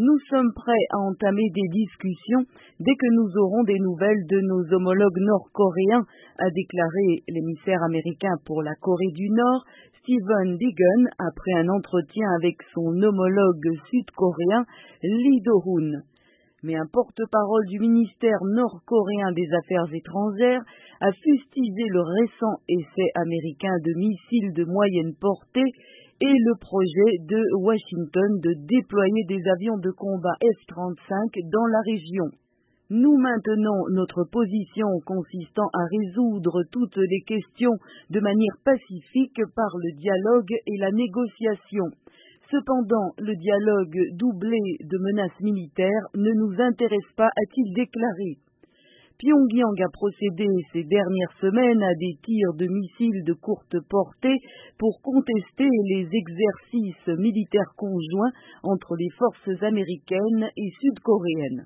Nous sommes prêts à entamer des discussions dès que nous aurons des nouvelles de nos homologues nord-coréens, a déclaré l'émissaire américain pour la Corée du Nord, Stephen Biegun, après un entretien avec son homologue sud-coréen, Lee Do-hoon. Mais un porte-parole du ministère nord-coréen des Affaires étrangères a fustigé le récent essai américain de missiles de moyenne portée et le projet de Washington de déployer des avions de combat F-35 dans la région. Nous maintenons notre position consistant à résoudre toutes les questions de manière pacifique par le dialogue et la négociation. Cependant, le dialogue doublé de menaces militaires ne nous intéresse pas, a-t-il déclaré. Pyongyang a procédé ces dernières semaines à des tirs de missiles de courte portée pour contester les exercices militaires conjoints entre les forces américaines et sud-coréennes.